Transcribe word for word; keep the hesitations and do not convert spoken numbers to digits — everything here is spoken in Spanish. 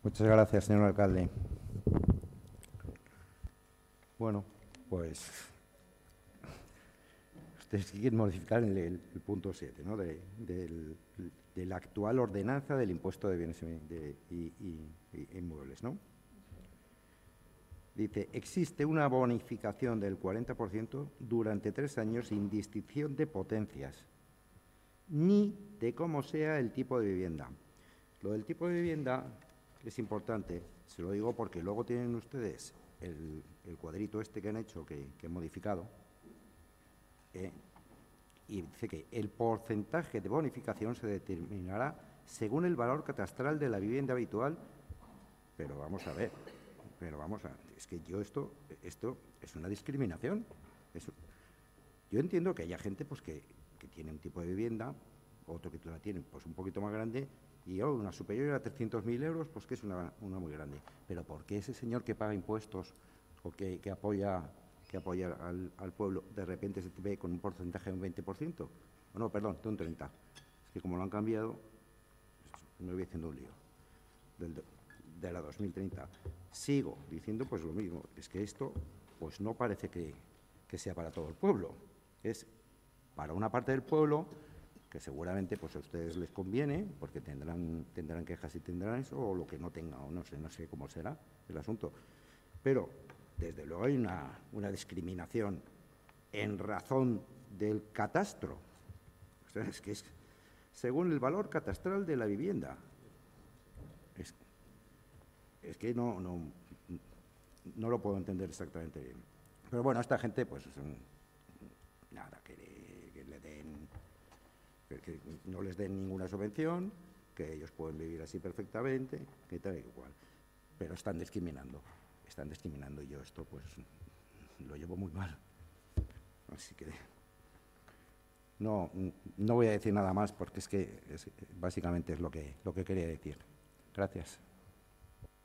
Muchas gracias, señor alcalde. Bueno, pues ustedes quieren modificar el, el, el punto siete, ¿no? de, del, de la actual ordenanza del impuesto de bienes de, y, y, y inmuebles, ¿no? Dice, existe una bonificación del cuarenta por ciento durante tres años sin distinción de potencias, ni de cómo sea el tipo de vivienda. Lo del tipo de vivienda es importante, se lo digo porque luego tienen ustedes el, el cuadrito este que han hecho, que, que han modificado, eh, y dice que el porcentaje de bonificación se determinará según el valor catastral de la vivienda habitual, pero vamos a ver, pero vamos a, es que yo esto, esto es una discriminación. Es, yo entiendo que haya gente pues que, que tiene un tipo de vivienda, otro que la tiene pues un poquito más grande, y oh, una superior a trescientos mil euros, pues que es una, una muy grande. Pero ¿por qué ese señor que paga impuestos o que, que apoya, que apoya al, al pueblo, de repente se ve con un porcentaje de un veinte por ciento? O no, perdón, de un treinta por ciento. Es que como lo han cambiado, pues me voy haciendo un lío. Del, de la dos mil treinta. Sigo diciendo pues lo mismo, es que esto pues no parece que, que sea para todo el pueblo, es para una parte del pueblo que seguramente pues a ustedes les conviene, porque tendrán, tendrán quejas y tendrán eso, o lo que no tenga, o no sé, no sé cómo será el asunto. Pero, desde luego, hay una, una discriminación en razón del catastro. O sea, es que es según el valor catastral de la vivienda. Es, es que no, no, no lo puedo entender exactamente bien. Pero bueno, esta gente, pues, nada, que le, que le den, que, que no les den ninguna subvención, que ellos pueden vivir así perfectamente, que tal y cual. Pero están discriminando, están discriminando y yo esto, pues, lo llevo muy mal. Así que no, no voy a decir nada más porque es que es, básicamente es lo que, lo que quería decir. Gracias.